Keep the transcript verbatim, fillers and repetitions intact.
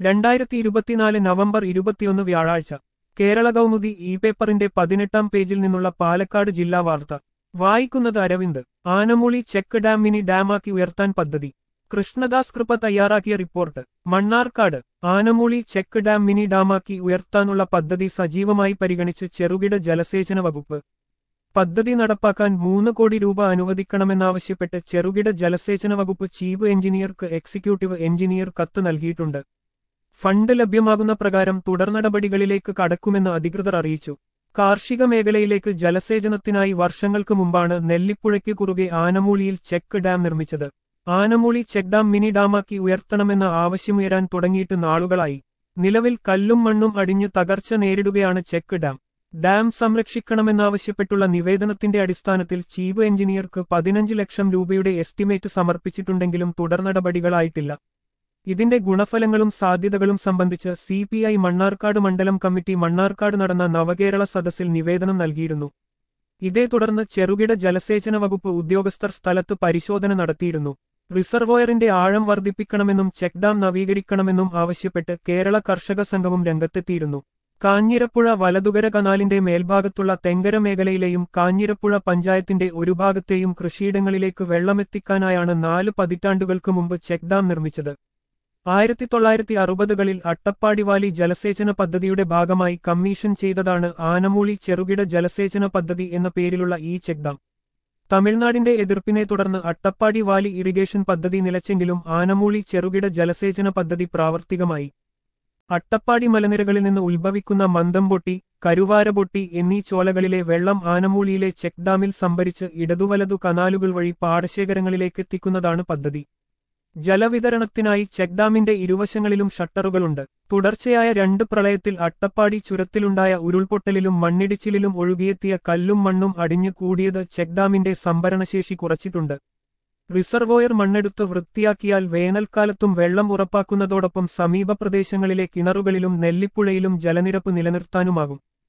രണ്ടായിരത്തി ഇരുപത്തിനാല് നവംബർ ഇരുപത്തിയൊന്ന് വ്യാഴാഴ്ച കേരള കൗമുദി ഇ പേപ്പറിന്റെ പതിനെട്ടാം പേജിൽ നിന്നുള്ള പാലക്കാട് ജില്ലാ വാർത്ത വായിക്കുന്നത് Aravind. Anamooli check dam mini ഡാമാക്കി ഉയർത്താൻ പദ്ധതി. കൃഷ്ണദാസ് കൃപ തയ്യാറാക്കിയ report. Mannarkkad. Anamooli check dam mini ഡാമാക്കി ഉയർത്താനുള്ള പദ്ധതി സജീവമായി പരിഗണിച്ച് ചെറുകിട ജലസേചന വകുപ്പ്. പദ്ധതി നടപ്പാക്കാൻ മൂന്ന് കോടി രൂപ അനുവദിക്കണമെന്നാവശ്യപ്പെട്ട് ചെറുകിട ജലസേചന വകുപ്പ് ചീഫ് എഞ്ചിനീയർക്ക് എക്സിക്യൂട്ടീവ് എഞ്ചിനീയർ കത്ത് നൽകിയിട്ടുണ്ട്. ഫണ്ട് ലഭ്യമാകുന്ന പ്രകാരം തുടർനടപടികളിലേക്ക് കടക്കുമെന്ന് അധികൃതർ അറിയിച്ചു. കാർഷിക മേഖലയിലേക്ക് ജലസേചനത്തിനായി വർഷങ്ങൾക്ക് മുമ്പാണ് നെല്ലിപ്പുഴയ്ക്ക് കുറുകെ ആനമൂളിയിൽ ചെക്ക് ഡാം നിർമ്മിച്ചത്. ആനമൂളി ചെക്ക് ഡാം മിനി ഡാമാക്കി ഉയർത്തണമെന്ന ആവശ്യമുയരാൻ തുടങ്ങിയിട്ട് നാളുകളായി. നിലവിൽ കല്ലും മണ്ണും അടിഞ്ഞ് തകർച്ച നേരിടുകയാണ് ചെക്ക് ഡാം. ഡാം സംരക്ഷിക്കണമെന്നാവശ്യപ്പെട്ടുള്ള നിവേദനത്തിന്റെ അടിസ്ഥാനത്തിൽ ചീഫ് എഞ്ചിനീയർക്ക് പതിനഞ്ച് ലക്ഷം രൂപയുടെ എസ്റ്റിമേറ്റ് സമർപ്പിച്ചിട്ടുണ്ടെങ്കിലും തുടർനടപടികളായിട്ടില്ല. ഇതിന്റെ ഗുണഫലങ്ങളും സാധ്യതകളും സംബന്ധിച്ച് സി പി ഐ മണ്ണാർക്കാട് മണ്ഡലം കമ്മിറ്റി മണ്ണാർക്കാട് നടന്ന നവകേരള സദസ്സിൽ നിവേദനം നൽകിയിരുന്നു. ഇതേ തുടർന്ന് ചെറുകിട ജലസേചന വകുപ്പ് ഉദ്യോഗസ്ഥർ സ്ഥലത്ത് പരിശോധന നടത്തിയിരുന്നു. റിസർവോയറിന്റെ ആഴം വർദ്ധിപ്പിക്കണമെന്നും ചെക്ക് ഡാം നവീകരിക്കണമെന്നും ആവശ്യപ്പെട്ട് കേരള കർഷക സംഘവും രംഗത്തെത്തിയിരുന്നു. കാഞ്ഞിരപ്പുഴ വലതുകര കനാലിന്റെ മേൽഭാഗത്തുള്ള തെങ്കര മേഖലയിലെയും കാഞ്ഞിരപ്പുഴ പഞ്ചായത്തിന്റെ ഒരു ഭാഗത്തെയും കൃഷിയിടങ്ങളിലേക്ക് വെള്ളമെത്തിക്കാനായാണ് നാല് പതിറ്റാണ്ടുകൾക്ക് മുമ്പ് ചെക്ക് ഡാം നിർമ്മിച്ചത്. ആയിരത്തി തൊള്ളായിരത്തി അറുപതുകളിൽ അട്ടപ്പാടിവാലി ജലസേചന പദ്ധതിയുടെ ഭാഗമായി കമ്മീഷൻ ചെയ്തതാണ് ആനമൂളി ചെറുകിട ജലസേചന പദ്ധതി എന്ന പേരിലുള്ള ഈ ചെക്ക് ഡാം. തമിഴ്നാടിന്റെ എതിർപ്പിനെ തുടർന്ന് അട്ടപ്പാടി വാലി ഇറിഗേഷൻ പദ്ധതി നിലച്ചെങ്കിലും ആനമൂളി ചെറുകിട ജലസേചന പദ്ധതി പ്രാവർത്തികമായി. അട്ടപ്പാടി മലനിരകളിൽ നിന്ന് ഉത്ഭവിക്കുന്ന മന്ദംപൊട്ടി, കരുവാരപൊട്ടി എന്നീ ചോലകളിലെ വെള്ളം ആനമൂളിയിലെ ചെക്ക് ഡാമിൽ സംഭരിച്ച് ഇടതുവലതു കനാലുകൾ വഴി പാടശേഖരങ്ങളിലേക്കെത്തിക്കുന്നതാണ് പദ്ധതി. ജലവിതരണത്തിനായി ചെക്ക് ഡാമിന്റെ ഇരുവശങ്ങളിലും ഷട്ടറുകളുണ്ട്. തുടർച്ചയായ രണ്ട് പ്രളയത്തിൽ അട്ടപ്പാടി ചുരത്തിലുണ്ടായ ഉരുൾപൊട്ടലിലും മണ്ണിടിച്ചിലിലും ഒഴുകിയെത്തിയ കല്ലും മണ്ണും അടിഞ്ഞു കൂടിയത് ചെക്ക് ഡാമിന്റെ സംഭരണശേഷി കുറച്ചിട്ടുണ്ട്. റിസർവോയർ മണ്ണെടുത്ത് വൃത്തിയാക്കിയാൽ വേനൽക്കാലത്തും വെള്ളം ഉറപ്പാക്കുന്നതോടൊപ്പം സമീപ പ്രദേശങ്ങളിലെ കിണറുകളിലും നെല്ലിപ്പുഴയിലും ജലനിരപ്പ് നിലനിർത്താനുമാകും.